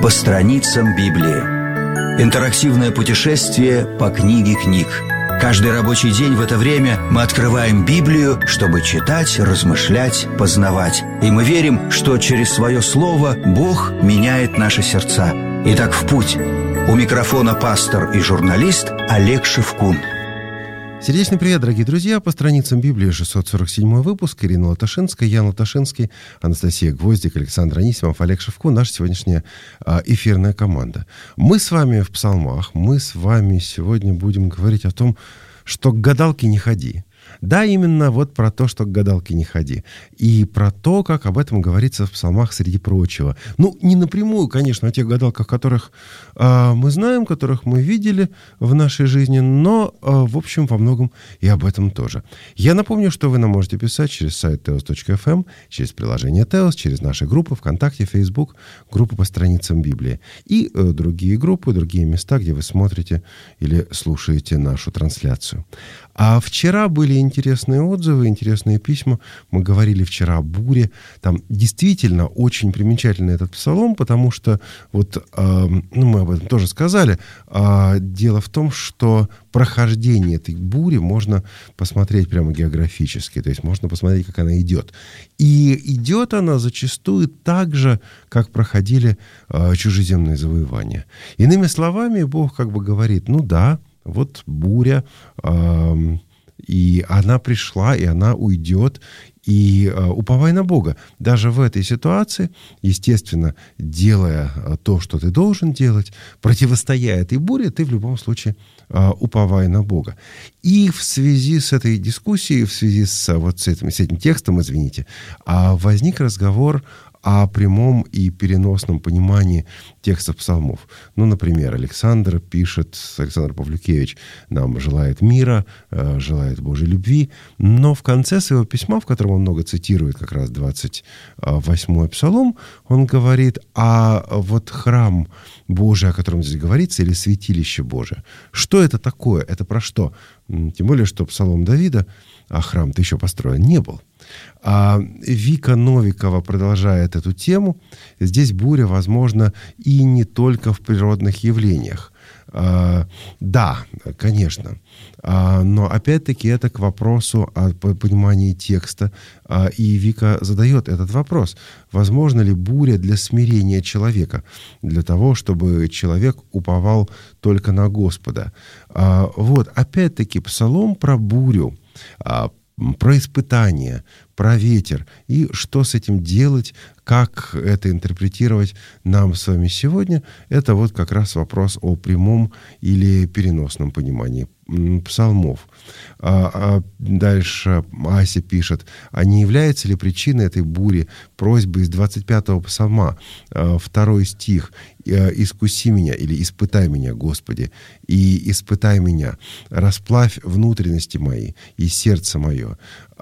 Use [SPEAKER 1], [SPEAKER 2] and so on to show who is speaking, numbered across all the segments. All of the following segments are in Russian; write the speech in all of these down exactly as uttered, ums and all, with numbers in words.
[SPEAKER 1] По страницам Библии. Интерактивное путешествие по книге книг. Каждый рабочий день в это время мы открываем Библию, чтобы читать, размышлять, познавать. И мы верим, что через свое слово Бог меняет наши сердца. Итак, в путь. У микрофона пастор и журналист Олег Шевкун.
[SPEAKER 2] Сердечный привет, дорогие друзья! По страницам Библии шестьсот сорок седьмой выпуск. Ирина Латашинская, Ян Латашинский, Анастасия Гвоздик, Александр Анисимов, Олег Шевкун. Наша сегодняшняя а, эфирная команда. Мы с вами в псалмах, мы с вами сегодня будем говорить о том, что к гадалке не ходи. Да, именно вот про то, что к гадалке не ходи. И про то, как об этом говорится в псалмах среди прочего. Ну, не напрямую, конечно, о тех гадалках, которых э, мы знаем, которых мы видели в нашей жизни, но, э, в общем, во многом и об этом тоже. Я напомню, что вы нам можете писать через сайт теос точка эф эм, через приложение Теос, через наши группы ВКонтакте, Фейсбук, группы по страницам Библии и э, другие группы, другие места, где вы смотрите или слушаете нашу трансляцию. А вчера были интересные отзывы, интересные письма. Мы говорили вчера о буре. Там действительно очень примечательный этот псалом, потому что, вот, э, ну, мы об этом тоже сказали, э, дело в том, что прохождение этой бури можно посмотреть прямо географически, то есть можно посмотреть, как она идет. И идет она зачастую так же, как проходили э, чужеземные завоевания. Иными словами, Бог как бы говорит, ну да, вот буря, э, и она пришла, и она уйдет, и э, уповай на Бога. Даже в этой ситуации, естественно, делая то, что ты должен делать, противостоя этой буре, ты в любом случае э, уповай на Бога. И в связи с этой дискуссией, в связи с, вот, с, этим, с этим текстом, извините, э, возник разговор о прямом и переносном понимании текстов псалмов. Ну, например, Александр пишет, Александр Павлюкевич нам желает мира, э, желает Божьей любви, но в конце своего письма, в котором он много цитирует как раз двадцать восьмой псалом, он говорит, а вот храм Божий, о котором здесь говорится, или святилище Божие, что это такое? Это про что? Тем более, что псалом Давида, а храм-то еще построен не был. А Вика Новикова продолжает эту тему. Здесь буря, возможно, и не только в природных явлениях. А, да, конечно. А, но опять-таки это к вопросу о понимании текста. А, и Вика задает этот вопрос. Возможно ли буря для смирения человека? Для того, чтобы человек уповал только на Господа. А, вот, опять-таки, псалом про бурю, а, про испытания, про ветер. И что с этим делать, как это интерпретировать нам с вами сегодня, это вот как раз вопрос о прямом или переносном понимании псалмов. А, а дальше Ася пишет, а не является ли причиной этой бури просьба из двадцать пятого псалма, второй стих, «Искуси меня» или «Испытай меня, Господи, и испытай меня, расплавь внутренности мои и сердце мое».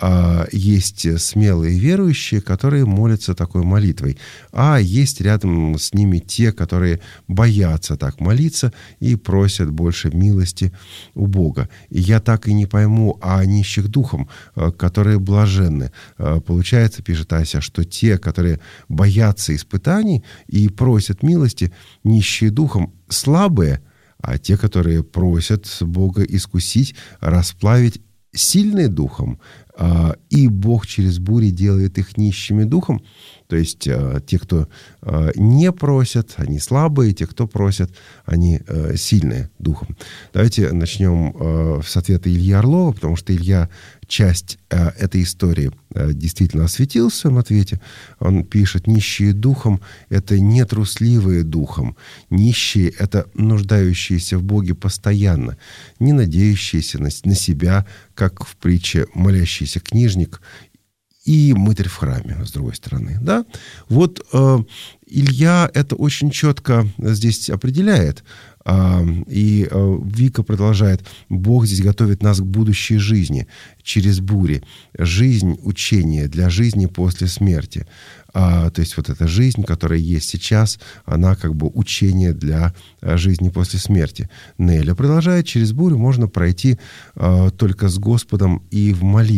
[SPEAKER 2] Есть смелые верующие, которые молятся такой молитвой, а есть рядом с ними те, которые боятся так молиться и просят больше милости у Бога. И я так и не пойму о нищих духом, которые блаженны. Получается, пишет Ася, что те, которые боятся испытаний и просят милости, нищие духом, слабые, а те, которые просят Бога искусить, расплавить, сильные духом, и Бог через бури делает их нищими духом. То есть те, кто не просят, они слабые, те, кто просят, они сильные духом. Давайте начнем с ответа Ильи Орлова, потому что Илья часть этой истории действительно осветил в своем ответе. Он пишет, нищие духом — это не трусливые духом. Нищие — это нуждающиеся в Боге постоянно, не надеющиеся на, на себя, как в притче молящийся книжник и мытарь в храме, с другой стороны. Да? Вот э, Илья это очень четко здесь определяет. Э, и э, Вика продолжает. Бог здесь готовит нас к будущей жизни через бури. Жизнь, учение для жизни после смерти. А, то есть вот эта жизнь, которая есть сейчас, она как бы учение для а, жизни после смерти. Неля продолжает, через бурю можно пройти а, только с Господом и в молитвах.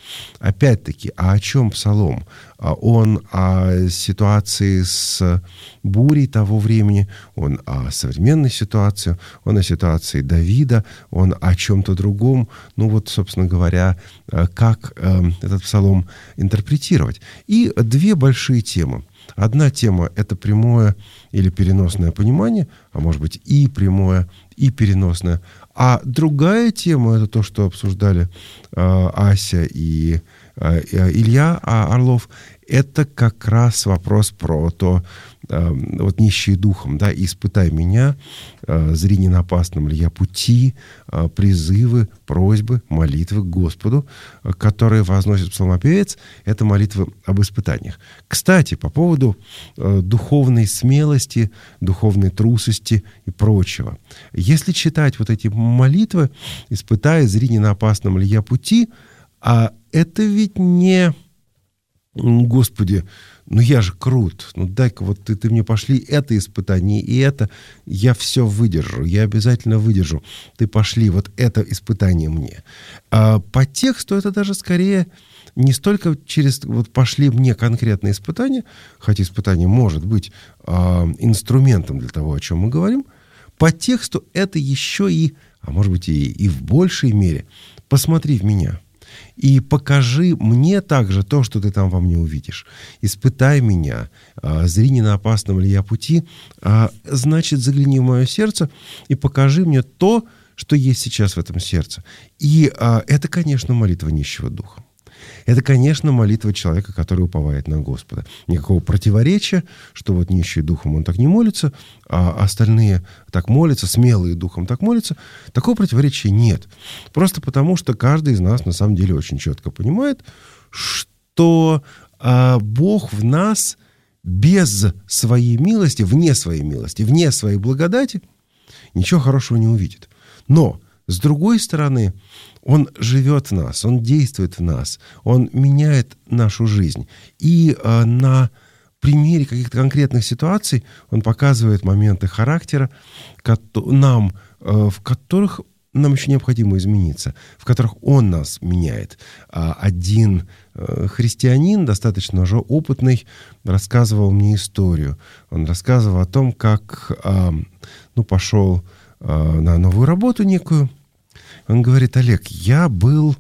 [SPEAKER 2] Опять-таки, а о чем псалом? Он о ситуации с бурей того времени, он о современной ситуации, он о ситуации Давида, он о чем-то другом. Ну вот, собственно говоря, как этот псалом интерпретировать. И две большие темы. Одна тема — это прямое или переносное понимание, а может быть и прямое, и переносное. А другая тема — это то, что обсуждали э, Ася и э, Илья Орлов. Это как раз вопрос про то, э, вот нищие духом, да, испытай меня, э, зри не на опасном ли я пути, э, призывы, просьбы, молитвы к Господу, э, которые возносит псалмопевец, это молитвы об испытаниях. Кстати, по поводу э, духовной смелости, духовной трусости и прочего. Если читать вот эти молитвы, испытай, зри не на опасном ли я пути, а это ведь не... Господи, ну я же крут, ну дай-ка вот ты, ты мне пошли это испытание и это, я все выдержу, я обязательно выдержу. Ты пошли вот это испытание мне. А по тексту это даже скорее не столько через вот пошли мне конкретные испытания, хотя испытание может быть а, инструментом для того, о чем мы говорим. По тексту это еще и, а может быть и, и в большей мере, посмотри в меня. И покажи мне также то, что ты там во мне увидишь. Испытай меня, зри не на опасном ли я пути, значит, загляни в мое сердце и покажи мне то, что есть сейчас в этом сердце. И это, конечно, молитва нищего духа. Это, конечно, молитва человека, который уповает на Господа. Никакого противоречия, что вот нищий духом он так не молится, а остальные так молятся, смелые духом так молятся. Такого противоречия нет. Просто потому, что каждый из нас на самом деле очень четко понимает, что а, Бог в нас без своей милости, вне своей милости, вне своей благодати ничего хорошего не увидит. Но, с другой стороны, Он живет в нас, Он действует в нас, Он меняет нашу жизнь. И э, на примере каких-то конкретных ситуаций Он показывает моменты характера нам, э, в которых нам еще необходимо измениться, в которых Он нас меняет. Один э, христианин, достаточно уже опытный, рассказывал мне историю. Он рассказывал о том, как э, ну, пошел э, на новую работу некую. Он говорит: Олег, я был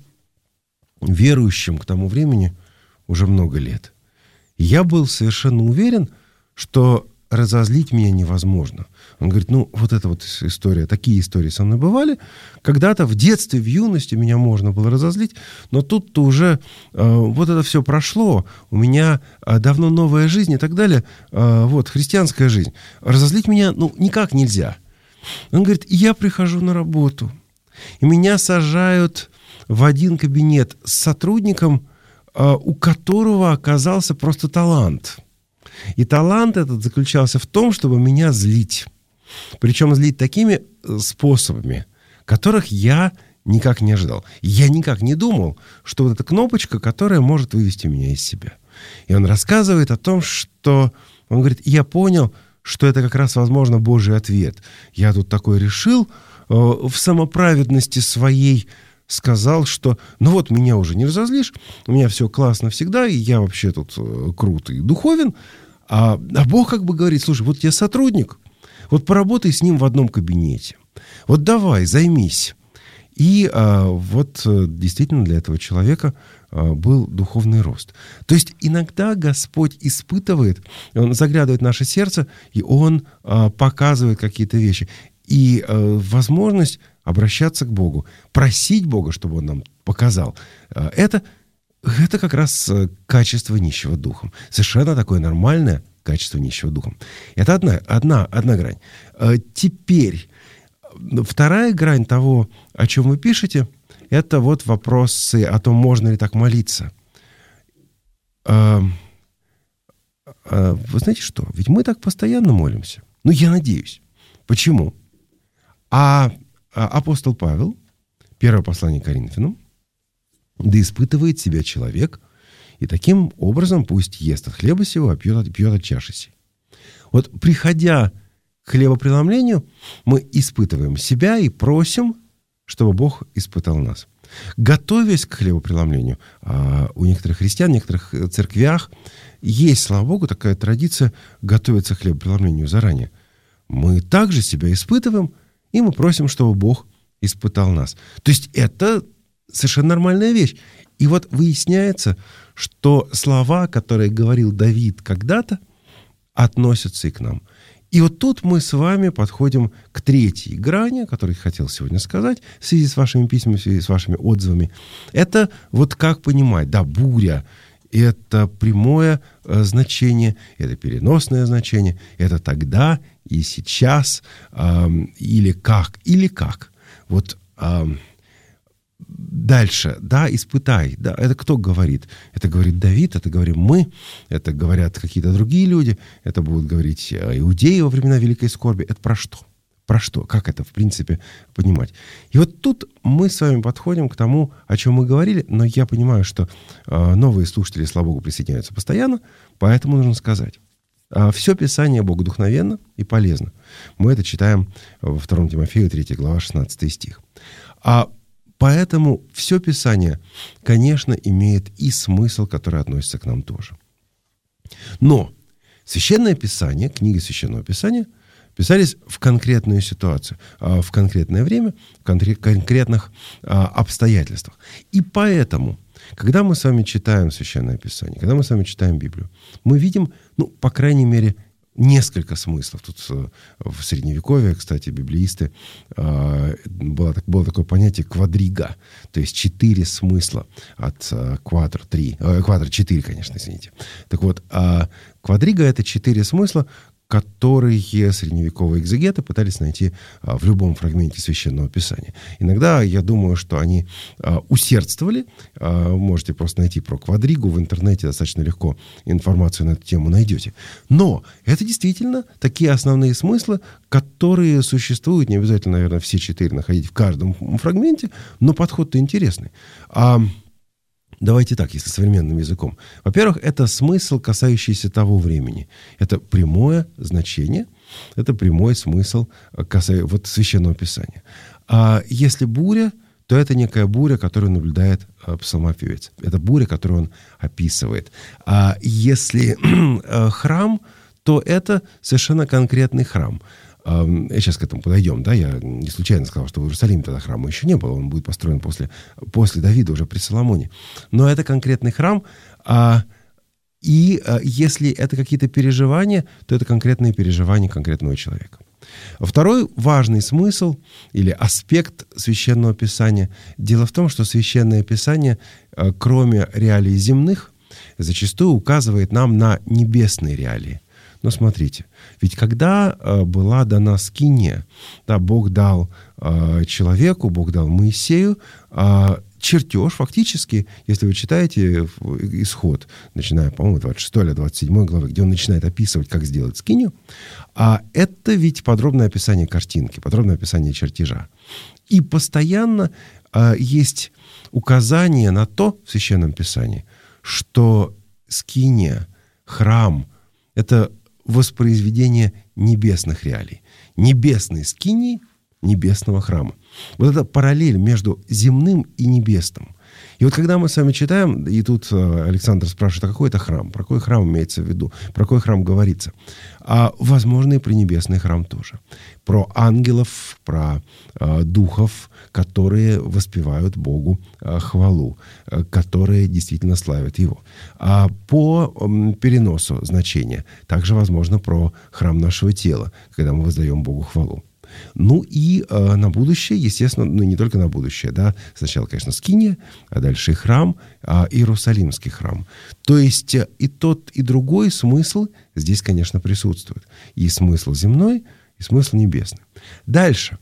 [SPEAKER 2] верующим к тому времени уже много лет. Я был совершенно уверен, что разозлить меня невозможно. Он говорит: ну, вот эта вот история, такие истории со мной бывали. Когда-то в детстве, в юности меня можно было разозлить, но тут-то уже э, вот это все прошло. У меня э, давно новая жизнь и так далее. Э, вот, христианская жизнь. Разозлить меня, ну, никак нельзя. Он говорит: я прихожу на работу, и меня сажают в один кабинет с сотрудником, у которого оказался просто талант. И талант этот заключался в том, чтобы меня злить. Причем злить такими способами, которых я никак не ожидал. Я никак не думал, что вот эта кнопочка, которая может вывести меня из себя. И он рассказывает о том, что... Он говорит: я понял, что это как раз, возможно, Божий ответ. Я тут такой решил... в самоправедности своей сказал, что ну вот меня уже не разозлишь, у меня все классно всегда, и я вообще тут крут и духовен, а, а Бог как бы говорит: слушай, вот я сотрудник, вот поработай с ним в одном кабинете, вот давай, займись. И а, вот действительно для этого человека а, был духовный рост. То есть иногда Господь испытывает, Он заглядывает в наше сердце, и Он а, показывает какие-то вещи. И э, возможность обращаться к Богу, просить Бога, чтобы Он нам показал, э, это, это как раз э, качество нищего духом. Совершенно такое нормальное качество нищего духом. Это одна, одна, одна грань. Э, теперь вторая грань того, о чем вы пишете, это вот вопросы о том, можно ли так молиться. Э, э, вы знаете что? Ведь мы так постоянно молимся. Ну, я надеюсь. Почему? А апостол Павел, первое послание к Коринфянам: да испытывает себя человек, и таким образом пусть ест от хлеба сего, а пьет, пьет от чаши сей. Вот приходя к хлебопреломлению, мы испытываем себя и просим, чтобы Бог испытал нас. Готовясь к хлебопреломлению, у некоторых христиан, в некоторых церквях есть, слава Богу, такая традиция готовиться к хлебопреломлению заранее. Мы также себя испытываем, и мы просим, чтобы Бог испытал нас. То есть это совершенно нормальная вещь. И вот выясняется, что слова, которые говорил Давид когда-то, относятся и к нам. И вот тут мы с вами подходим к третьей грани, о которой я хотел сегодня сказать, в связи с вашими письмами, в связи с вашими отзывами. Это вот как понимать, да, буря – это прямое э, значение, это переносное значение, это тогда и сейчас, э, или как, или как. Вот э, дальше, да, испытай, да, это кто говорит? Это говорит Давид, это говорим мы, это говорят какие-то другие люди, это будут говорить иудеи во времена Великой Скорби. Это про что? Про что? Как это, в принципе, понимать? И вот тут мы с вами подходим к тому, о чем мы говорили, но я понимаю, что э, новые слушатели, слава Богу, присоединяются постоянно, поэтому нужно сказать. Э, все Писание богодухновенно и полезно. Мы это читаем во втором Тимофею, третья глава, шестнадцатый стих. А Поэтому все Писание, конечно, имеет и смысл, который относится к нам тоже. Но Священное Писание, книги Священного Писания писались в конкретную ситуацию, в конкретное время, в конкретных обстоятельствах. И поэтому, когда мы с вами читаем Священное Писание, когда мы с вами читаем Библию, мы видим, ну, по крайней мере, несколько смыслов. Тут в Средневековье, кстати, библеисты, было, было такое понятие квадрига, то есть четыре смысла от квадр три, квадр четыре, конечно, извините. Так вот, квадрига — это четыре смысла, которые средневековые экзегеты пытались найти а, в любом фрагменте Священного Писания. Иногда я думаю, что они а, усердствовали. А, можете просто найти про квадригу в интернете, достаточно легко информацию на эту тему найдете. Но это действительно такие основные смыслы, которые существуют. Не обязательно, наверное, все четыре находить в каждом фрагменте, но подход-то интересный. А Давайте так, если современным языком. Во-первых, это смысл, касающийся того времени. Это прямое значение, это прямой смысл касающийся вот Священного Писания. А если буря, то это некая буря, которую наблюдает псалмопевец. Это буря, которую он описывает. А если храм, то это совершенно конкретный храм. Сейчас к этому подойдем, да, я не случайно сказал, что в Иерусалиме тогда храма еще не было, он будет построен после, после Давида, уже при Соломоне. Но это конкретный храм, а, и а, если это какие-то переживания, то это конкретные переживания конкретного человека. Второй важный смысл или аспект Священного Писания. Дело в том, что Священное Писание, кроме реалий земных, зачастую указывает нам на небесные реалии. Но смотрите, ведь когда э, была дана скиния, да, Бог дал э, человеку, Бог дал Моисею э, чертеж, фактически, если вы читаете Исход, начиная, по-моему, двадцать шестой или двадцать седьмой главы, где он начинает описывать, как сделать скинию, а это ведь подробное описание картинки, подробное описание чертежа. И постоянно э, есть указание на то в Священном Писании, что скиния, храм — это воспроизведение небесных реалий. Небесной скинии, небесного храма. Вот это параллель между земным и небесным. И вот когда мы с вами читаем, и тут Александр спрашивает, а какой это храм? Про какой храм имеется в виду? Про какой храм говорится? А возможно, и про небесный храм тоже. Про ангелов, про э, духов, которые воспевают Богу э, хвалу, э, которые действительно славят Его. А по э, переносу значения также возможно про храм нашего тела, когда мы воздаем Богу хвалу. Ну и э, на будущее, естественно, ну не только на будущее, да, сначала, конечно, скиния, а дальше и храм, э, Иерусалимский храм. То есть э, и тот, и другой смысл здесь, конечно, присутствует. И смысл земной, и смысл небесный. Дальше.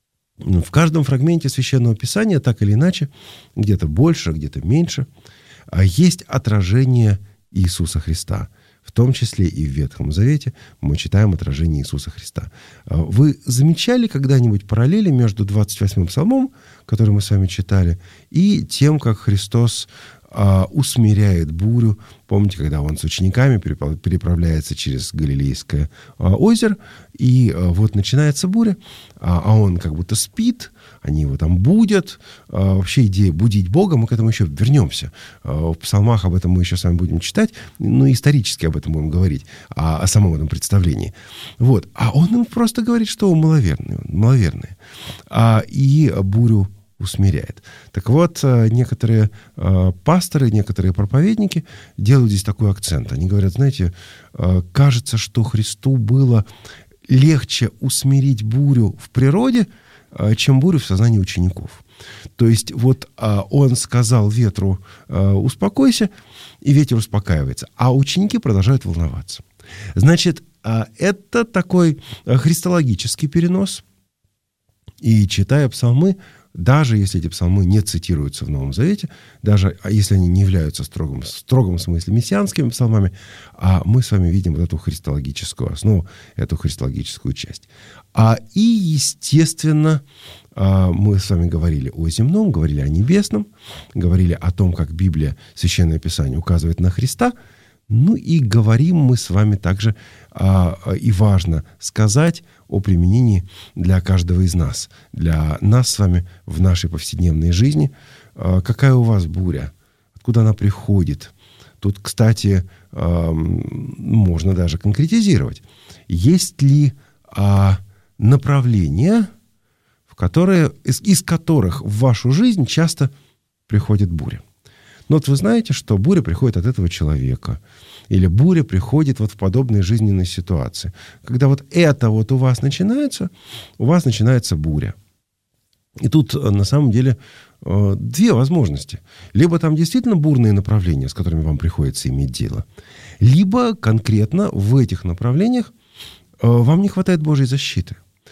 [SPEAKER 2] В каждом фрагменте Священного Писания, так или иначе, где-то больше, где-то меньше, э, есть отражение Иисуса Христа. В том числе и в Ветхом Завете мы читаем отражение Иисуса Христа. Вы замечали когда-нибудь параллели между двадцать восьмым псалмом, который мы с вами читали, и тем, как Христос а, усмиряет бурю. Помните, когда он с учениками переправляется через Галилейское а, озеро, и а, вот начинается буря, а, а он как будто спит, они его там будят. А, вообще идея будить Бога, мы к этому еще вернемся. А, в псалмах об этом мы еще с вами будем читать, ну, исторически об этом будем говорить, о, о самом этом представлении. Вот. А он им просто говорит, что он маловерный, он маловерный. А, и бурю усмиряет. Так вот, некоторые э, пасторы, некоторые проповедники делают здесь такой акцент. Они говорят, знаете, э, кажется, что Христу было легче усмирить бурю в природе, э, чем бурю в сознании учеников. То есть вот э, он сказал ветру э, «успокойся», и ветер успокаивается, а ученики продолжают волноваться. Значит, э, это такой э, христологический перенос. И читая псалмы, даже если эти псалмы не цитируются в Новом Завете, даже если они не являются в строгом, в строгом смысле мессианскими псалмами, а мы с вами видим вот эту христологическую основу, эту христологическую часть. А, и, естественно, мы с вами говорили о земном, говорили о небесном, говорили о том, как Библия, Священное Писание указывает на Христа. Ну и говорим мы с вами также, а, и важно сказать, о применении для каждого из нас, для нас с вами в нашей повседневной жизни. А, какая у вас буря? Откуда она приходит? Тут, кстати, а, можно даже конкретизировать. Есть ли а, направления, в которые, из, из которых в вашу жизнь часто приходит буря? Но вот вы знаете, что буря приходит от этого человека. Или буря приходит вот в подобные жизненные ситуации. Когда вот это вот у вас начинается, у вас начинается буря. И тут на самом деле две возможности. Либо там действительно бурные направления, с которыми вам приходится иметь дело. Либо конкретно в этих направлениях вам не хватает Божьей защиты.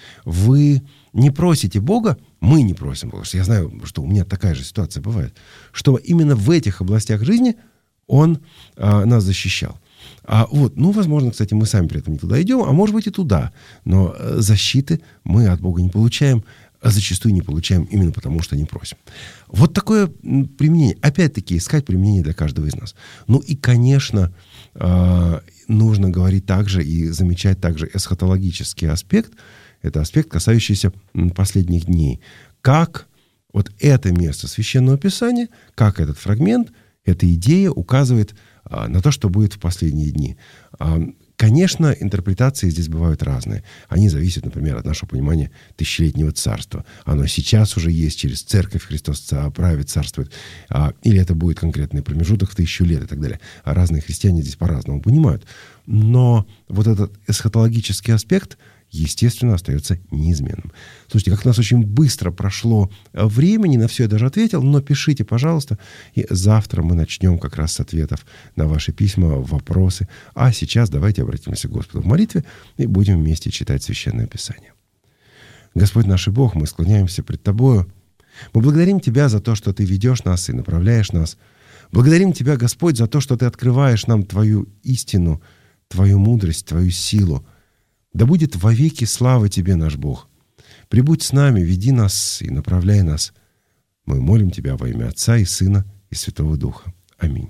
[SPEAKER 2] Вы не просите Бога, мы не просим Бога, потому что я знаю, что у меня такая же ситуация бывает, что именно в этих областях жизни Он а, нас защищал. А вот, ну, возможно, кстати, мы сами при этом не туда идем, а может быть и туда. Но защиты мы от Бога не получаем, а зачастую не получаем именно потому, что не просим. Вот такое применение. Опять-таки, искать применение для каждого из нас. Ну и, конечно, а, нужно говорить также и замечать также эсхатологический аспект. Это аспект, касающийся последних дней. Как вот это место Священного Писания, как этот фрагмент, эта идея указывает а, на то, что будет в последние дни. А, конечно, интерпретации здесь бывают разные. Они зависят, например, от нашего понимания тысячелетнего царства. Оно сейчас уже есть, через церковь Христос правит, царствует. А, или это будет конкретный промежуток в тысячу лет и так далее. А разные христиане здесь по-разному понимают. Но вот этот эсхатологический аспект, естественно, остается неизменным. Слушайте, как у нас очень быстро прошло времени, на все я даже ответил, но пишите, пожалуйста, и завтра мы начнем как раз с ответов на ваши письма, вопросы. А сейчас давайте обратимся к Господу в молитве и будем вместе читать Священное Писание. Господь наш и Бог, мы склоняемся пред Тобою. Мы благодарим Тебя за то, что Ты ведешь нас и направляешь нас. Благодарим Тебя, Господь, за то, что Ты открываешь нам Твою истину, Твою мудрость, Твою силу. Да будет вовеки слава Тебе, наш Бог. Прибудь с нами, веди нас и направляй нас. Мы молим Тебя во имя Отца и Сына и Святого Духа. Аминь.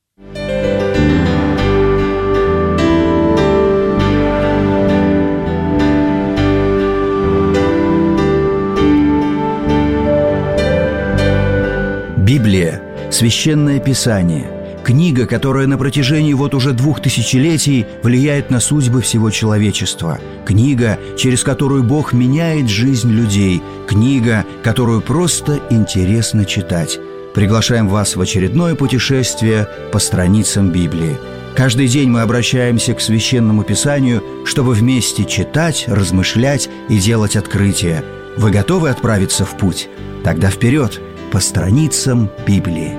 [SPEAKER 1] Библия – Священное Писание. Книга, которая на протяжении вот уже двух тысячелетий влияет на судьбы всего человечества. Книга, через которую Бог меняет жизнь людей. Книга, которую просто интересно читать. Приглашаем вас в очередное путешествие по страницам Библии. Каждый день мы обращаемся к Священному Писанию, чтобы вместе читать, размышлять и делать открытия. Вы готовы отправиться в путь? Тогда вперед, по страницам Библии.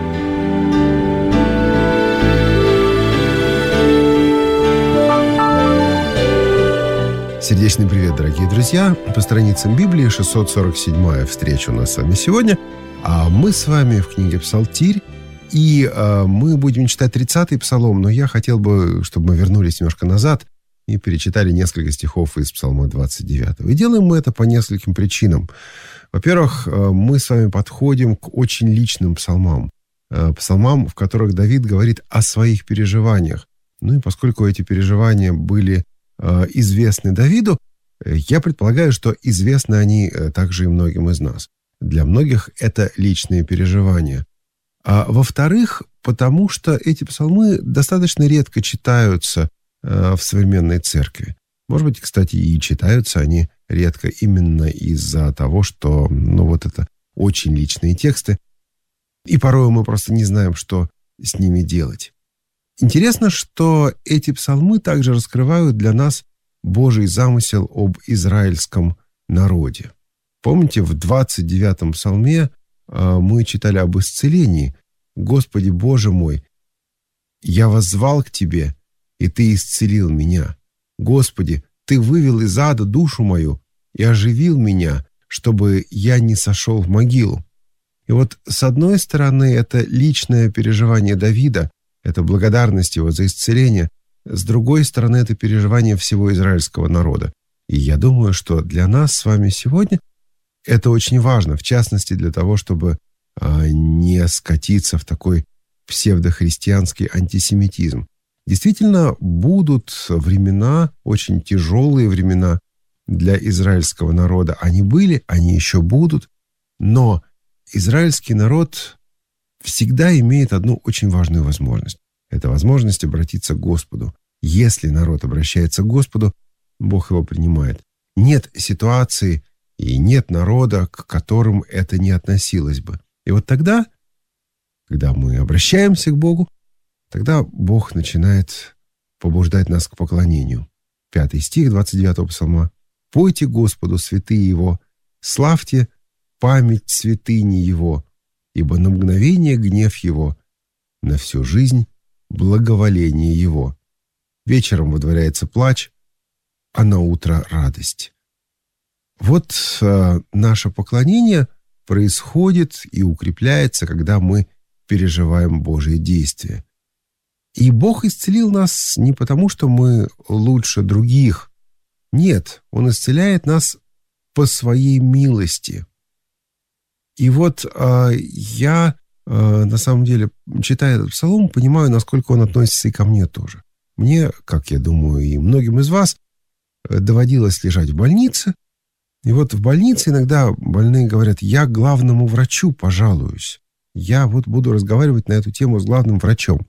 [SPEAKER 2] Сердечный привет, дорогие друзья. По страницам Библии шестьсот сорок седьмая встреча у нас с вами сегодня. А мы с вами в книге Псалтирь. И а, мы будем читать тридцатый псалом, но я хотел бы, чтобы мы вернулись немножко назад и перечитали несколько стихов из Псалма двадцать девятого. И делаем мы это по нескольким причинам. Во-первых, мы с вами подходим к очень личным псалмам. псалмам, в которых Давид говорит о своих переживаниях. Ну и поскольку эти переживания были известны Давиду, я предполагаю, что известны они также и многим из нас. Для многих это личные переживания. А во-вторых, потому что эти псалмы достаточно редко читаются в современной церкви. Может быть, кстати, и читаются они редко именно из-за того, что, ну, вот это очень личные тексты, и порой мы просто не знаем, что с ними делать. Интересно, что эти псалмы также раскрывают для нас Божий замысел об израильском народе. Помните, в двадцать девятом псалме мы читали об исцелении. «Господи, Боже мой, я воззвал к Тебе, и Ты исцелил меня. Господи, Ты вывел из ада душу мою и оживил меня, чтобы я не сошел в могилу». И вот с одной стороны, это личное переживание Давида, это благодарность его за исцеление, с другой стороны, это переживание всего израильского народа. И я думаю, что для нас с вами сегодня это очень важно, в частности, для того, чтобы а, не скатиться в такой псевдохристианский антисемитизм. Действительно, будут времена, очень тяжелые времена для израильского народа. Они были, они еще будут, но израильский народ всегда имеет одну очень важную возможность. Это возможность обратиться к Господу. Если народ обращается к Господу, Бог его принимает. Нет ситуации и нет народа, к которым это не относилось бы. И вот тогда, когда мы обращаемся к Богу, тогда Бог начинает побуждать нас к поклонению. Пятый стих двадцать девятого псалма. «Пойте Господу, святые Его, славьте память святыни Его, ибо на мгновение гнев Его, на всю жизнь благоволение Его. Вечером водворяется плач, а на утро радость». Вот э, наше поклонение происходит и укрепляется, когда мы переживаем Божие действия. И Бог исцелил нас не потому, что мы лучше других. Нет, Он исцеляет нас по Своей милости. И вот э, я, э, на самом деле, читая этот псалом, понимаю, насколько он относится и ко мне тоже. Мне, как я думаю, и многим из вас, доводилось лежать в больнице. И вот в больнице иногда больные говорят: я к главному врачу пожалуюсь. Я вот буду разговаривать на эту тему с главным врачом.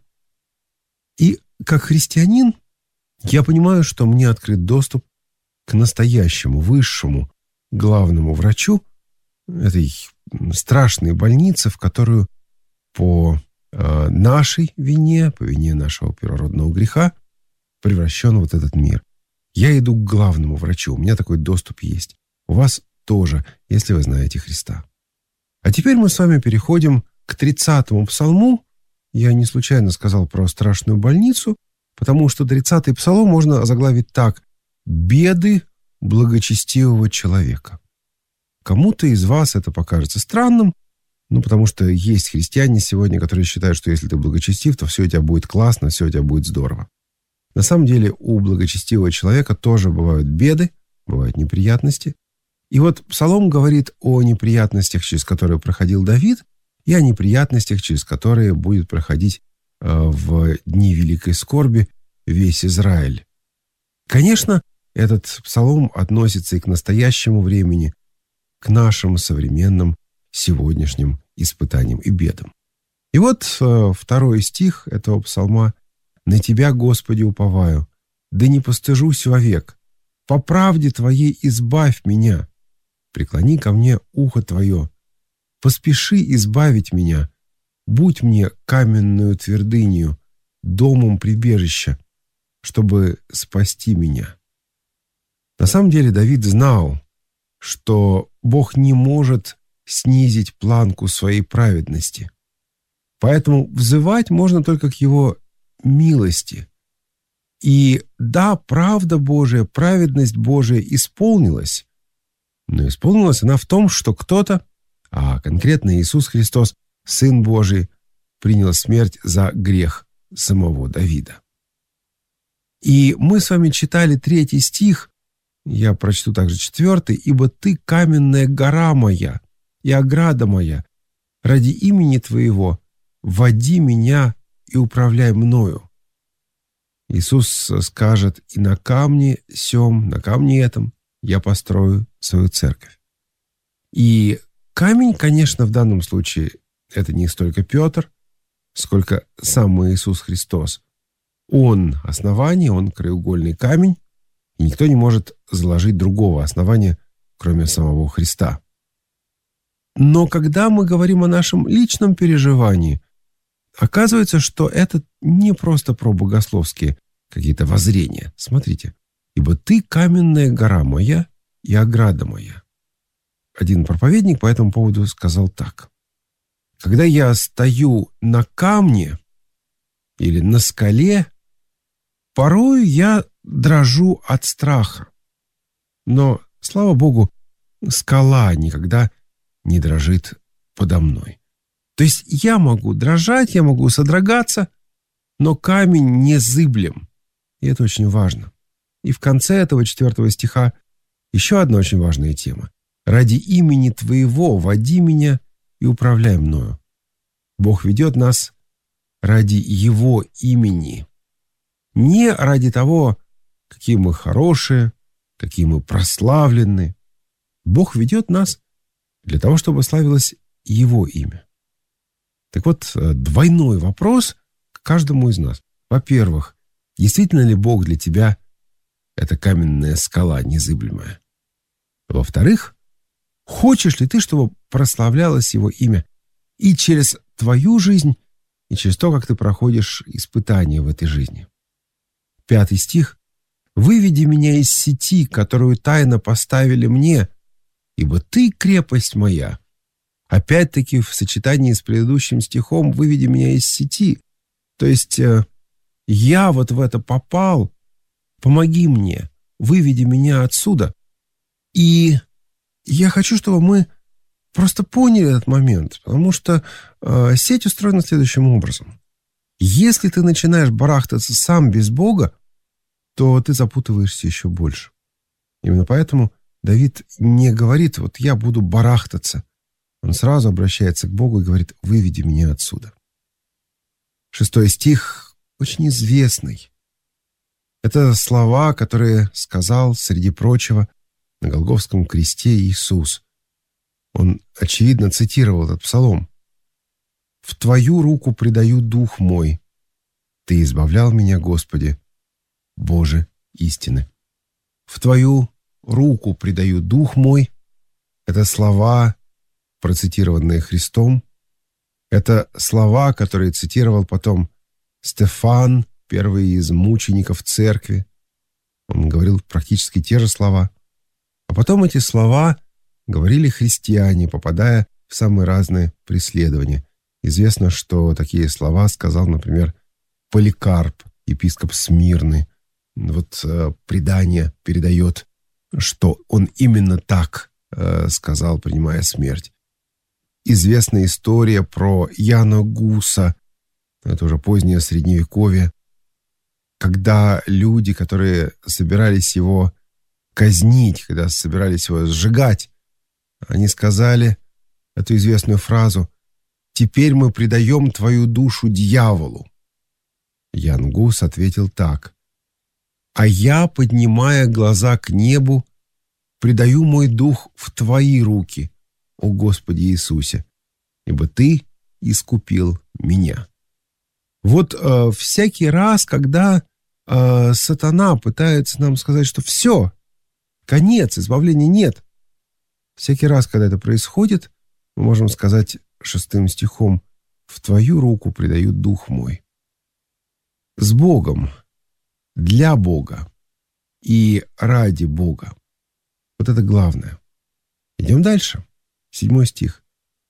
[SPEAKER 2] И как христианин я понимаю, что мне открыт доступ к настоящему, высшему, главному врачу этой страшной больницы, в которую по э, нашей вине, по вине нашего первородного греха превращен вот этот мир. Я иду к главному врачу, у меня такой доступ есть. У вас тоже, если вы знаете Христа. А теперь мы с вами переходим к тридцатому псалму. Я не случайно сказал про страшную больницу, потому что тридцатый псалом можно озаглавить так: «Беды благочестивого человека». Кому-то из вас это покажется странным, ну, потому что есть христиане сегодня, которые считают, что если ты благочестив, то все у тебя будет классно, все у тебя будет здорово. На самом деле у благочестивого человека тоже бывают беды, бывают неприятности. И вот псалом говорит о неприятностях, через которые проходил Давид, и о неприятностях, через которые будет проходить э, в дни великой скорби весь Израиль. Конечно, этот псалом относится и к настоящему времени, к нашим современным сегодняшним испытаниям и бедам. И вот э, второй стих этого псалма: «На Тебя, Господи, уповаю, да не постыжусь вовек. По правде Твоей избавь меня. Преклони ко мне ухо Твое. Поспеши избавить меня. Будь мне каменную твердынью, домом прибежища, чтобы спасти меня». На самом деле Давид знал, что Бог не может снизить планку своей праведности. Поэтому взывать можно только к Его милости. И да, правда Божия, праведность Божия исполнилась, но исполнилась она в том, что кто-то, а конкретно Иисус Христос, Сын Божий, принял смерть за грех самого Давида. И мы с вами читали третий стих, я прочту также четвертый: «Ибо Ты каменная гора моя и ограда моя, ради имени Твоего «Води меня и управляй мною». Иисус скажет: «И на камне сем, на камне этом я построю свою церковь». И камень, конечно, в данном случае это не столько Петр, сколько сам Иисус Христос. Он основание, он краеугольный камень, и никто не может заложить другого основания, кроме самого Христа. Но когда мы говорим о нашем личном переживании, оказывается, что это не просто про богословские какие-то воззрения. Смотрите. «Ибо ты каменная гора моя и ограда моя». Один проповедник по этому поводу сказал так: «Когда я стою на камне или на скале, порою я дрожу от страха. Но, слава Богу, скала никогда не дрожит подо мной. То есть я могу дрожать, я могу содрогаться, но камень незыблем». И это очень важно. И в конце этого четвертого стиха еще одна очень важная тема. «Ради имени Твоего води меня и управляй мною». Бог ведет нас ради Его имени. Не ради того, какие мы хорошие, какие мы прославлены. Бог ведет нас для того, чтобы славилось Его имя. Так вот, двойной вопрос к каждому из нас. Во-первых, действительно ли Бог для тебя — это каменная скала незыблемая? Во-вторых, хочешь ли ты, чтобы прославлялось Его имя и через твою жизнь, и через то, как ты проходишь испытания в этой жизни? Пятый стих. «Выведи меня из сети, которую тайно поставили мне, ибо ты крепость моя». Опять-таки в сочетании с предыдущим стихом «выведи меня из сети». То есть э, я вот в это попал, помоги мне, выведи меня отсюда. И я хочу, чтобы мы просто поняли этот момент, потому что э, сеть устроена следующим образом. Если ты начинаешь барахтаться сам без Бога, то ты запутываешься еще больше. Именно поэтому Давид не говорит: «вот я буду барахтаться». Он сразу обращается к Богу и говорит: «выведи меня отсюда». Шестой стих очень известный. Это слова, которые сказал, среди прочего, на Голгофском кресте Иисус. Он, очевидно, цитировал этот псалом. «В Твою руку предаю дух мой. Ты избавлял меня, Господи, Боже истины». «В Твою руку предаю дух мой» — это слова, процитированные Христом. Это слова, которые цитировал потом Стефан, первый из мучеников церкви. Он говорил практически те же слова. А потом эти слова говорили христиане, попадая в самые разные преследования. Известно, что такие слова сказал, например, Поликарп, епископ Смирны. Вот э, предание передает, что он именно так э, сказал, принимая смерть. Известна история про Яна Гуса, это уже позднее Средневековье, когда люди, которые собирались его казнить, когда собирались его сжигать, они сказали эту известную фразу: «Теперь мы предаем твою душу дьяволу». Ян Гус ответил так: «А я, поднимая глаза к небу, предаю мой дух в твои руки, о Господи Иисусе, ибо ты искупил меня». Вот э, всякий раз, когда э, сатана пытается нам сказать, что все, конец, избавления нет, всякий раз, когда это происходит, мы можем сказать шестым стихом: «В твою руку предаю дух мой». С Богом, для Бога и ради Бога. Вот это главное. Идем дальше. Седьмой стих.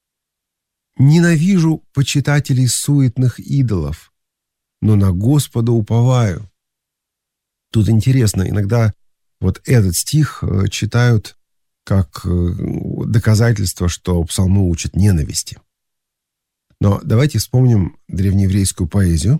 [SPEAKER 2] «Ненавижу почитателей суетных идолов, но на Господа уповаю». Тут интересно, иногда вот этот стих читают как доказательство, что псалмы учат ненависти. Но давайте вспомним древнееврейскую поэзию.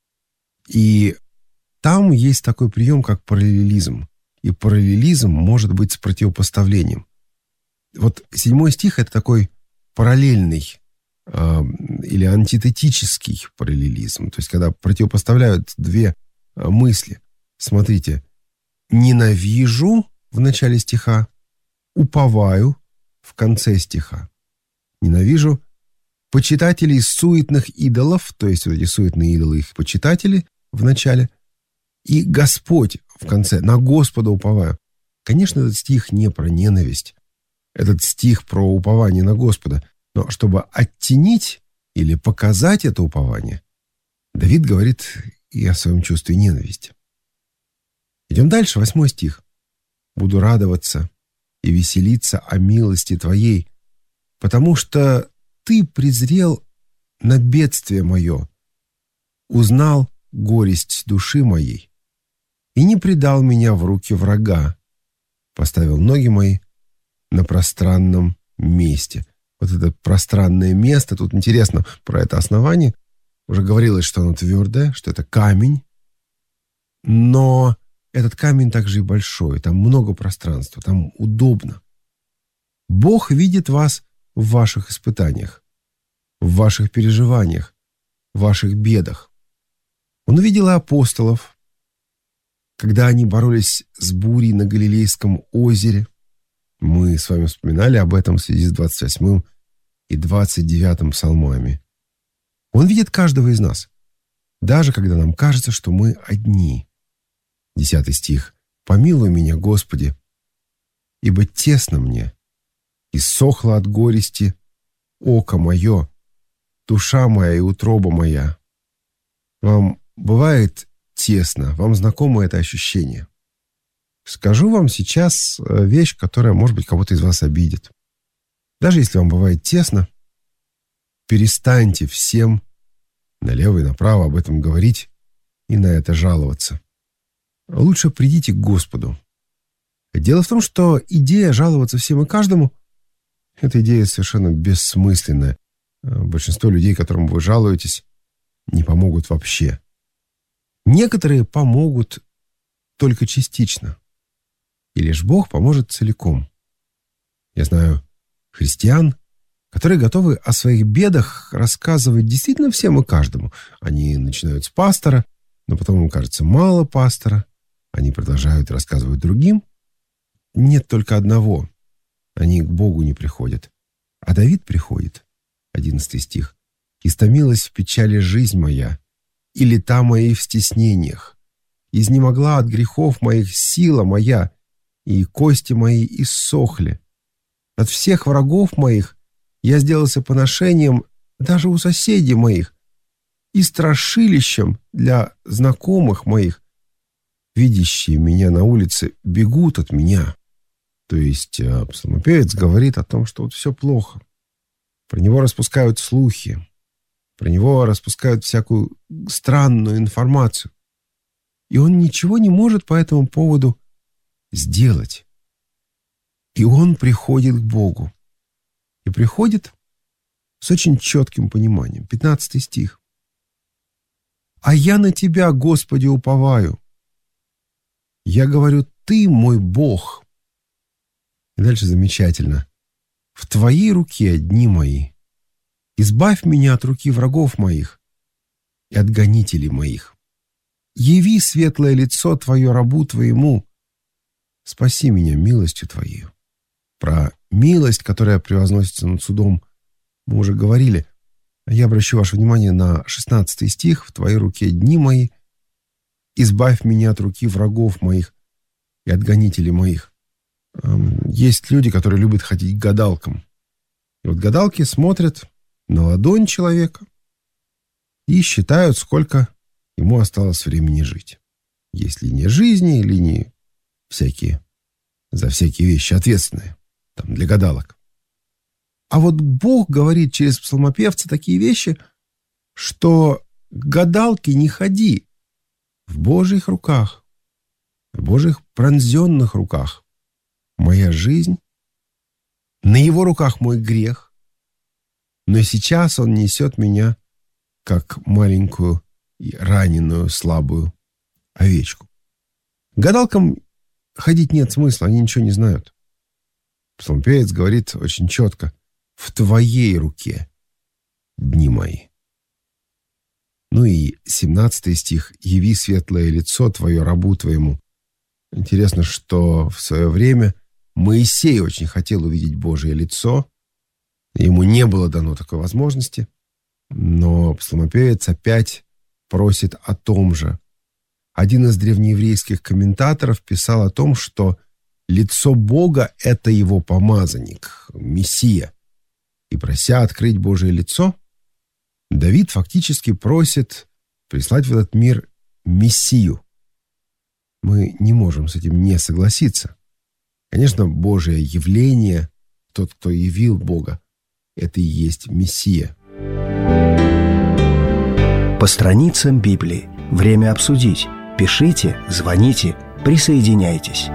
[SPEAKER 2] И там есть такой прием, как параллелизм. И параллелизм может быть с противопоставлением. Вот седьмой стих — это такой параллельный или антитетический параллелизм, то есть когда противопоставляют две мысли. Смотрите, ненавижу в начале стиха, уповаю в конце стиха. Ненавижу почитателей суетных идолов, то есть вот эти суетные идолы, их почитатели в начале, и Господь в конце, на Господа уповаю. Конечно, этот стих не про ненависть, этот стих про упование на Господа, но чтобы оттенить или показать это упование, Давид говорит и о своем чувстве ненависти. Идем дальше, восьмой стих. «Буду радоваться и веселиться о милости Твоей, потому что Ты презрел на бедствие мое, узнал горесть души моей и не предал меня в руки врага, поставил ноги мои на пространном месте». Вот это пространное место, тут интересно про это основание. Уже говорилось, что оно твердое, что это камень. Но этот камень также и большой, там много пространства, там удобно. Бог видит вас в ваших испытаниях, в ваших переживаниях, в ваших бедах. Он увидел апостолов, когда они боролись с бурей на Галилейском озере. Мы с вами вспоминали об этом в связи с двадцать восьмым и двадцать девятым псалмами. Он видит каждого из нас, даже когда нам кажется, что мы одни. Десятый стих. «Помилуй меня, Господи, ибо тесно мне, и сохло от горести око мое, душа моя и утроба моя». Вам бывает тесно, вам знакомо это ощущение? Скажу вам сейчас вещь, которая, может быть, кого-то из вас обидит. Даже если вам бывает тесно, перестаньте всем налево и направо об этом говорить и на это жаловаться. Лучше придите к Господу. Дело в том, что идея жаловаться всем и каждому – эта идея совершенно бессмысленная. Большинство людей, которым вы жалуетесь, не помогут вообще. Некоторые помогут только частично. И лишь Бог поможет целиком. Я знаю христиан, которые готовы о своих бедах рассказывать действительно всем и каждому. Они начинают с пастора, но потом им кажется мало пастора. Они продолжают рассказывать другим. Нет только одного. Они к Богу не приходят. А Давид приходит. Одиннадцатый стих. «Истомилась в печали жизнь моя, и лета мои в стеснениях. Изнемогла от грехов моих сила моя, и кости мои иссохли. От всех врагов моих я сделался поношением даже у соседей моих и страшилищем для знакомых моих. Видящие меня на улице бегут от меня». То есть псалмопевец говорит о том, что вот все плохо. Про него распускают слухи, про него распускают всякую странную информацию. И он ничего не может по этому поводу сделать. И он приходит к Богу. И приходит с очень четким пониманием. пятнадцатый стих. «А я на Тебя, Господи, уповаю. Я говорю, Ты мой Бог». И дальше замечательно. «В Твоей руке дни мои. Избавь меня от руки врагов моих и от гонителей моих. Яви светлое лицо Твое рабу Твоему. Спаси меня милостью Твоей». Про милость, которая превозносится над судом, мы уже говорили. Я обращу ваше внимание на шестнадцатый стих. «В Твоей руке дни мои. Избавь меня от руки врагов моих и от гонителей моих». Есть люди, которые любят ходить к гадалкам. И вот гадалки смотрят на ладонь человека и считают, сколько ему осталось времени жить. Есть линия жизни, линии всякие, за всякие вещи ответственные, там, для гадалок. А вот Бог говорит через псалмопевца такие вещи, что к гадалке не ходи. В Божьих руках, в Божьих пронзенных руках моя жизнь, на Его руках мой грех, но сейчас Он несет меня, как маленькую и раненую, слабую овечку. Гадалкам ходить нет смысла, они ничего не знают. Псалмопевец говорит очень четко: «В Твоей руке дни мои». Ну и семнадцатый стих. «Яви светлое лицо твое рабу твоему». Интересно, что в свое время Моисей очень хотел увидеть Божие лицо. Ему не было дано такой возможности. Но псалмопевец опять просит о том же. Один из древнееврейских комментаторов писал о том, что лицо Бога — это его помазанник, Мессия. И прося открыть Божие лицо, Давид фактически просит прислать в этот мир Мессию. Мы не можем с этим не согласиться. Конечно, Божие явление, тот, кто явил Бога, это и есть Мессия.
[SPEAKER 1] По страницам Библии. Время обсудить. Пишите, звоните, присоединяйтесь.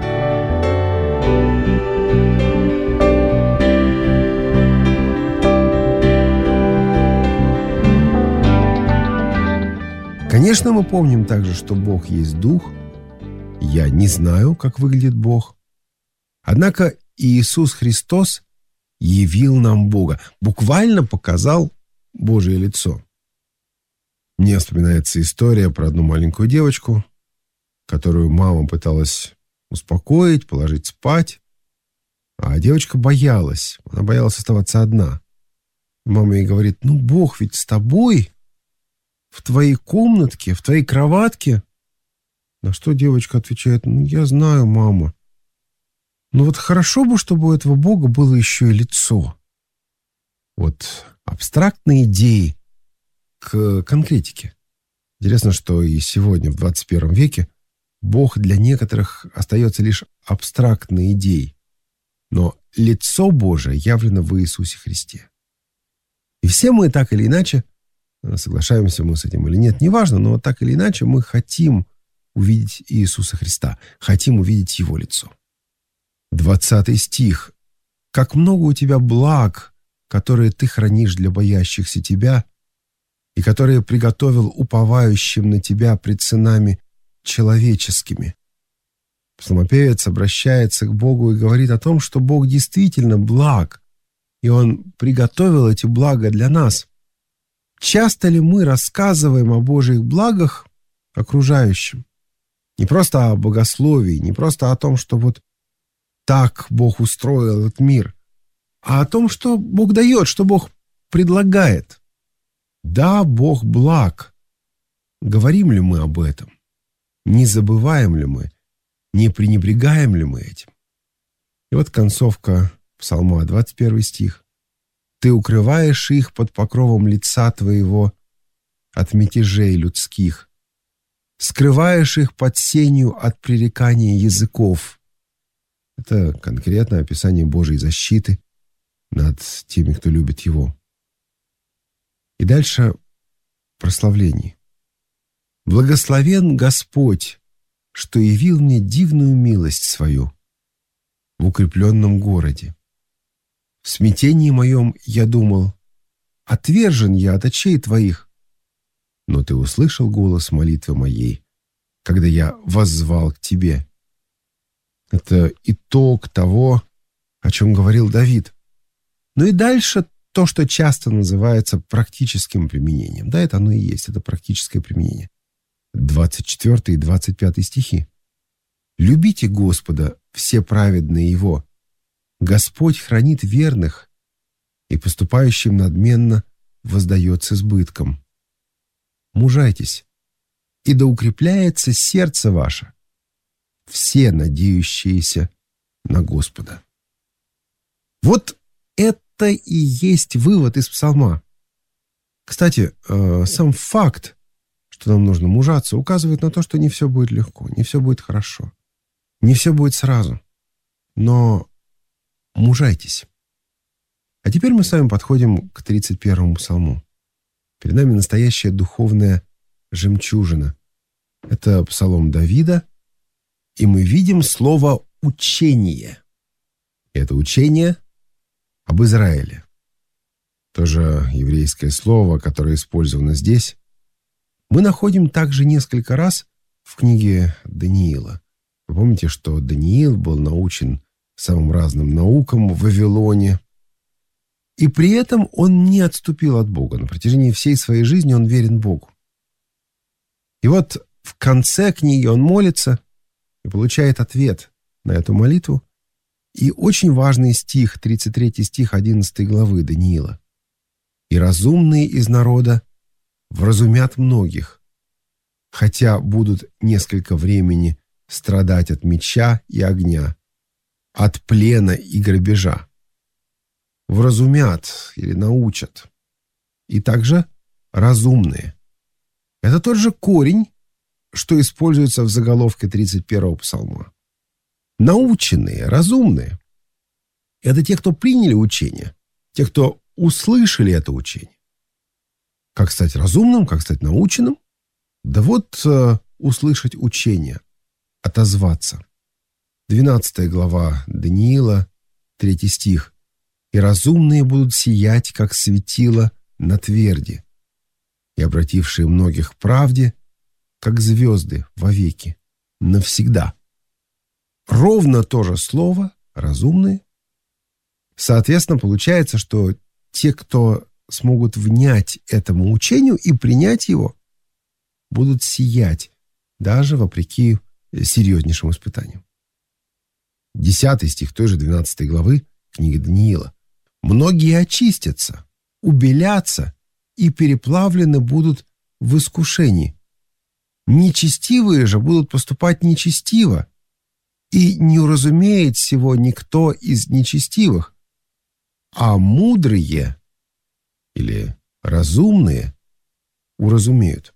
[SPEAKER 2] Конечно, мы помним также, что Бог есть Дух. Я не знаю, как выглядит Бог. Однако Иисус Христос явил нам Бога, буквально показал Божие лицо. Мне вспоминается история про одну маленькую девочку, которую мама пыталась успокоить, положить спать, а девочка боялась. Она боялась оставаться одна. Мама ей говорит: «Ну, Бог ведь с тобой, в твоей комнатке, в твоей кроватке». На что девочка отвечает: «Ну, я знаю, мама. Но вот хорошо бы, чтобы у этого Бога было еще и лицо». Вот абстрактные идеи к конкретике. Интересно, что и сегодня, в двадцать первом веке, Бог для некоторых остается лишь абстрактной идеей. Но лицо Божие явлено в Иисусе Христе. И все мы так или иначе, соглашаемся мы с этим или нет, неважно, но так или иначе мы хотим увидеть Иисуса Христа, хотим увидеть Его лицо. Двадцатый стих. «Как много у тебя благ, которые ты хранишь для боящихся тебя, и которые приготовил уповающим на тебя пред сынами человеческими». Псалмопевец обращается к Богу и говорит о том, что Бог действительно благ, и Он приготовил эти блага для нас. Часто ли мы рассказываем о Божьих благах окружающим? Не просто о богословии, не просто о том, что вот так Бог устроил этот мир, а о том, что Бог дает, что Бог предлагает. Да, Бог благ. Говорим ли мы об этом? Не забываем ли мы? Не пренебрегаем ли мы этим? И вот концовка Псалма, двадцать первый стих. «Ты укрываешь их под покровом лица твоего от мятежей людских, скрываешь их под сенью от пререкания языков». Это конкретное описание Божьей защиты над теми, кто любит Его. И дальше прославление. «Благословен Господь, что явил мне дивную милость свою в укрепленном городе. В смятении моем я думал: отвержен я от очей твоих, но ты услышал голос молитвы моей, когда я воззвал к тебе». Это итог того, о чем говорил Давид. Ну и дальше то, что часто называется практическим применением. Да, это оно и есть, это практическое применение. двадцать четвёртый и двадцать пятый стихи. «Любите Господа, все праведные Его. Господь хранит верных, и поступающим надменно воздаёт с избытком. Мужайтесь, и да укрепляется сердце ваше, все надеющиеся на Господа». Вот это и есть вывод из Псалма. Кстати, сам факт, что нам нужно мужаться, указывает на то, что не все будет легко, не все будет хорошо, не все будет сразу. Но мужайтесь. А теперь мы с вами подходим к тридцать первому псалму. Перед нами настоящая духовная жемчужина. Это псалом Давида, и мы видим слово «учение». Это учение об Израиле. Тоже еврейское слово, которое использовано здесь, мы находим также несколько раз в книге Даниила. Вы помните, что Даниил был научен самым разным наукам в Вавилоне. И при этом он не отступил от Бога. На протяжении всей своей жизни он верен Богу. И вот в конце книги он молится и получает ответ на эту молитву. И очень важный стих, тридцать третий стих одиннадцатой главы Даниила. «И разумные из народа вразумят многих, хотя будут несколько времени страдать от меча и огня, от плена и грабежа. Вразумят или научат. И также разумные». Это тот же корень, что используется в заголовке тридцать первого псалма. Наученные, разумные. Это те, кто приняли учение, те, кто услышали это учение. Как стать разумным, как стать наученным? Да вот э, услышать учение, отозваться. двенадцатая глава Даниила, третий стих. «И разумные будут сиять, как светило на тверди, и обратившие многих к правде, как звезды вовеки, навсегда». Ровно то же слово «разумные». Соответственно, получается, что те, кто смогут внять этому учению и принять его, будут сиять, даже вопреки серьезнейшим испытаниям. Десятый стих той же двенадцатой главы книги Даниила. «Многие очистятся, убелятся и переплавлены будут в искушении. Нечестивые же будут поступать нечестиво, и не уразумеет всего никто из нечестивых, а мудрые или разумные уразумеют».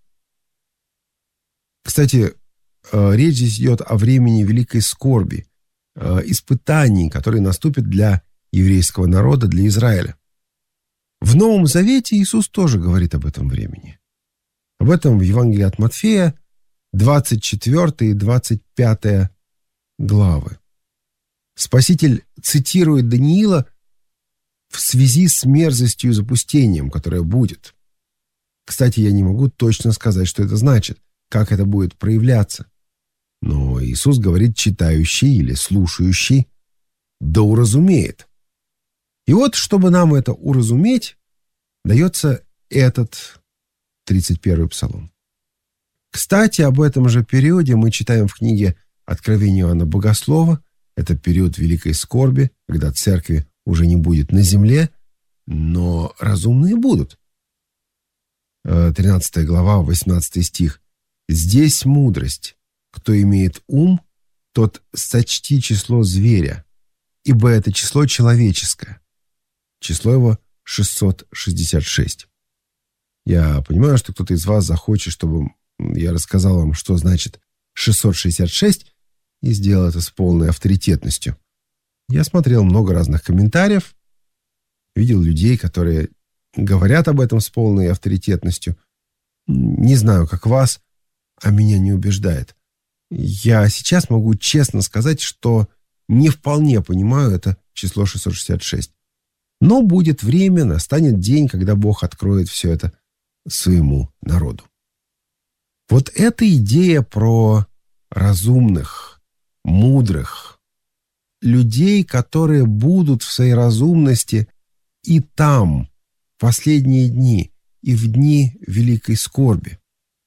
[SPEAKER 2] Кстати, речь здесь идет о времени великой скорби, испытаний, которые наступят для еврейского народа, для Израиля. В Новом Завете Иисус тоже говорит об этом времени. Об этом в Евангелии от Матфея, двадцать четвёртая и двадцать пятая главы. Спаситель цитирует Даниила в связи с мерзостью и запустением, которое будет. Кстати, я не могу точно сказать, что это значит, как это будет проявляться. Но Иисус говорит читающий или слушающий, да уразумеет. И вот, чтобы нам это уразуметь, дается этот тридцать первый псалом. Кстати, об этом же периоде мы читаем в книге «Откровение Иоанна Богослова». Это период великой скорби, когда церкви уже не будет на земле, но разумные будут. тринадцатая глава, восемнадцатый стих. «Здесь мудрость. Кто имеет ум, тот сочти число зверя, ибо это число человеческое». Число его шестьсот шестьдесят шесть. Я понимаю, что кто-то из вас захочет, чтобы я рассказал вам, что значит шестьсот шестьдесят шесть, и сделал это с полной авторитетностью. Я смотрел много разных комментариев, видел людей, которые говорят об этом с полной авторитетностью. Не знаю, как вас, а меня не убеждает. Я сейчас могу честно сказать, что не вполне понимаю это число шестьсот шестьдесят шесть. Но будет время, настанет день, когда Бог откроет все это своему народу. Вот эта идея про разумных, мудрых, людей, которые будут в своей разумности и там, в последние дни, и в дни великой скорби.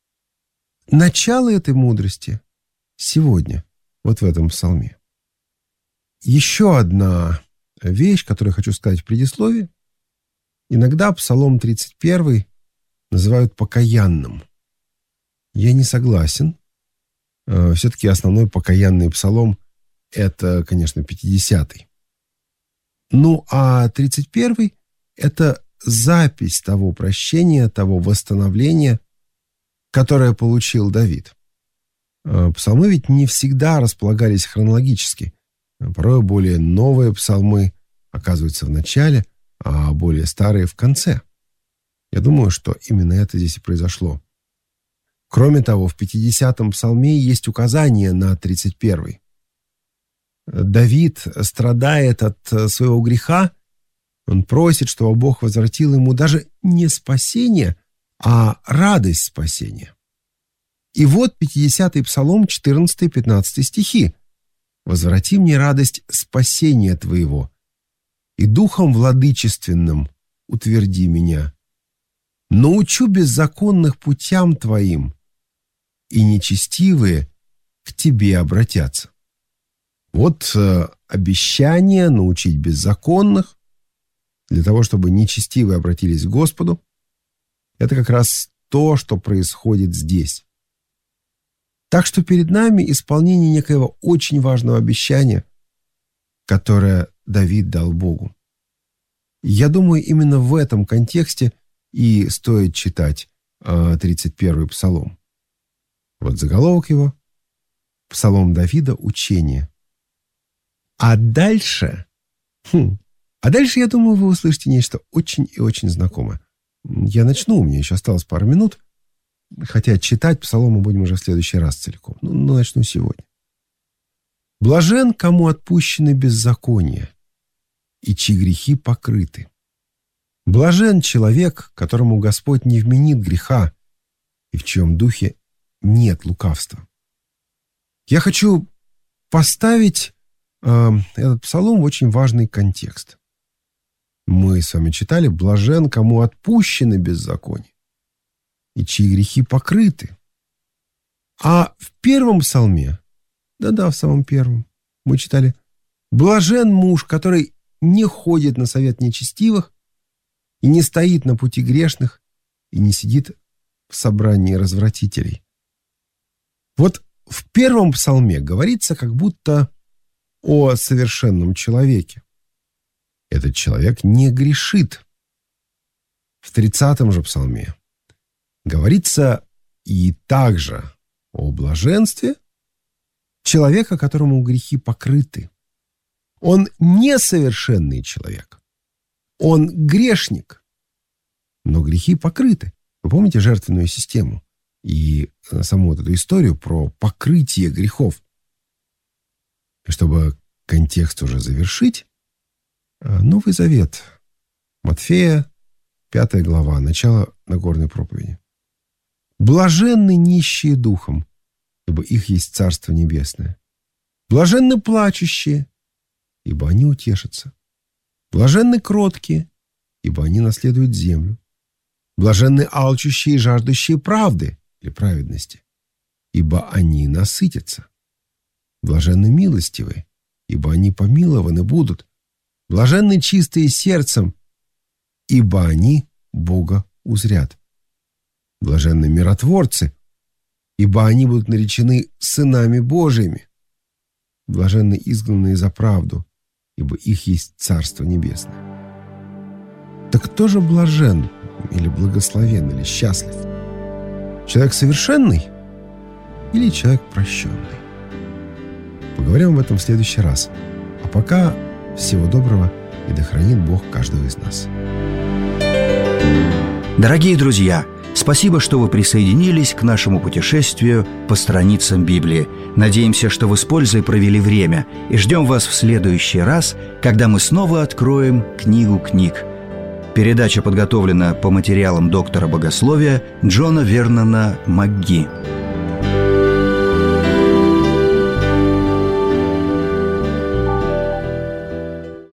[SPEAKER 2] Начало этой мудрости сегодня, вот в этом псалме. Еще одна вещь, которую я хочу сказать в предисловии. Иногда псалом тридцать первый называют покаянным. Я не согласен. Все-таки основной покаянный псалом – это, конечно, пятидесятый. Ну, а тридцать первый – это запись того прощения, того восстановления, которое получил Давид. Псалмы ведь не всегда располагались хронологически. Порой более новые псалмы оказываются в начале, а более старые в конце. Я думаю, что именно это здесь и произошло. Кроме того, в пятидесятом псалме есть указание на тридцать первый. Давид страдает от своего греха. Он просит, чтобы Бог возвратил ему даже не спасение, а радость спасения. И вот пятидесятый псалом, четырнадцатый пятнадцатый стихи. «Возврати мне радость спасения Твоего и духом владычественным утверди меня. Научу беззаконных путям Твоим, и нечестивые к Тебе обратятся». Вот э, обещание научить беззаконных для того, чтобы нечестивые обратились к Господу. Это как раз то, что происходит здесь. Так что перед нами исполнение некоего очень важного обещания, которое Давид дал Богу. Я думаю, именно в этом контексте и стоит читать э, тридцать первый псалом. Вот заголовок его. Псалом Давида «Учение». А дальше... Хм, а дальше, я думаю, вы услышите нечто очень и очень знакомое. Я начну, у меня еще осталось пару минут, хотя читать псалом мы будем уже в следующий раз целиком. Ну, но начну сегодня. «Блажен, кому отпущены беззакония, и чьи грехи покрыты. Блажен человек, которому Господь не вменит греха, и в чьем духе нет лукавства». Я хочу поставить э, этот псалом в очень важный контекст. Мы с вами читали: «Блажен, кому отпущены беззакония, и чьи грехи покрыты». А в первом псалме, да-да, в самом первом, мы читали: «Блажен муж, который не ходит на совет нечестивых, и не стоит на пути грешных, и не сидит в собрании развратителей». Вот в первом псалме говорится как будто о совершенном человеке. Этот человек не грешит. В тридцатом же псалме говорится и также о блаженстве человека, которому грехи покрыты. Он несовершенный человек. Он грешник. Но грехи покрыты. Вы помните жертвенную систему и саму вот эту историю про покрытие грехов? Чтобы контекст уже завершить, Новый Завет, Матфея, пятая глава, начало Нагорной проповеди. «Блаженны нищие духом, ибо их есть Царство Небесное. Блаженны плачущие, ибо они утешатся. Блаженны кроткие, ибо они наследуют землю. Блаженны алчущие и жаждущие правды или праведности, ибо они насытятся. Блаженны милостивые, ибо они помилованы будут. Блаженны чистые сердцем, ибо они Бога узрят. Блаженны миротворцы, ибо они будут наречены сынами Божьими. Блаженны изгнанные за правду, ибо их есть Царство Небесное». Так кто же блажен, или благословен, или счастлив? Человек совершенный или человек прощенный? Поговорим об этом в следующий раз. А пока всего доброго, и да хранит Бог каждого из нас.
[SPEAKER 1] Дорогие друзья, спасибо, что вы присоединились к нашему путешествию по страницам Библии. Надеемся, что вы с пользой провели время, и ждем вас в следующий раз, когда мы снова откроем книгу книг. Передача подготовлена по материалам доктора богословия Джона Вернона МакГи.